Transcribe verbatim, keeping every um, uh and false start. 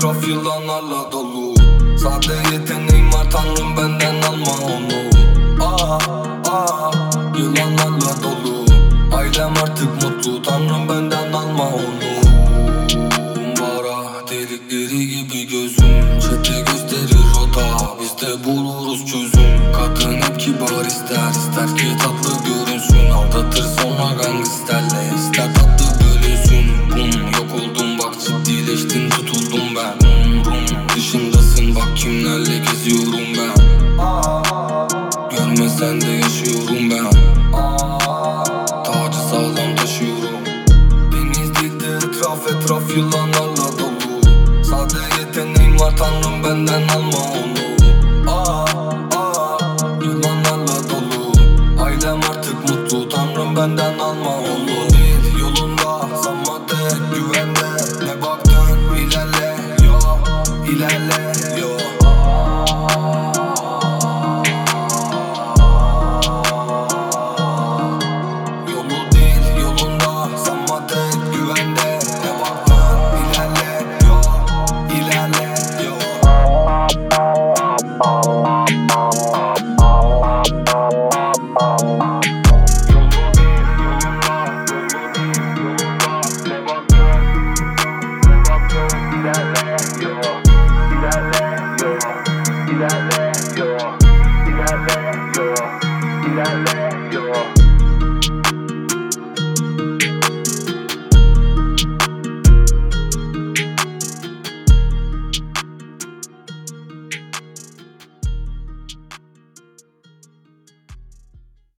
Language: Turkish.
etraf yılanlarla dolu. Sade yeteneğim var tanrım, benden alma onu. Aa, aa, yılanlarla dolu. Ailem artık mutlu, tanrım benden alma onu. Bara delikleri gibi gözüm, çete gösterir rota, biz de buluruz çözüm. Kadın hep kibar ister, ister ki tatlı görünsün. Aldatır sonra gangsterle, ister tatlı bölünsün. Bum, yok oldum bak, ciddileştin tutuldum ben. Rum, dışındasın bak, kimlerle geziyorum ben. Görmesen de yaşıyorum ben. Tacı sağlam taşıyorum. Deniz değildir etraf, etraf yılanlarla dolu. Sade yeteneğim var tanrım, benden alma onu. Aa, aa, yılanlarla dolu. Ailem artık mutlu, tanrım benden alma onu. Değil yolunda, sanma tek güvende. Ne baktın, ilerle yo, ilerle yo. Yolu değil yolunda, sanma tek güvende. Ne baktın, ilerle yo, ilerle yo. Bye.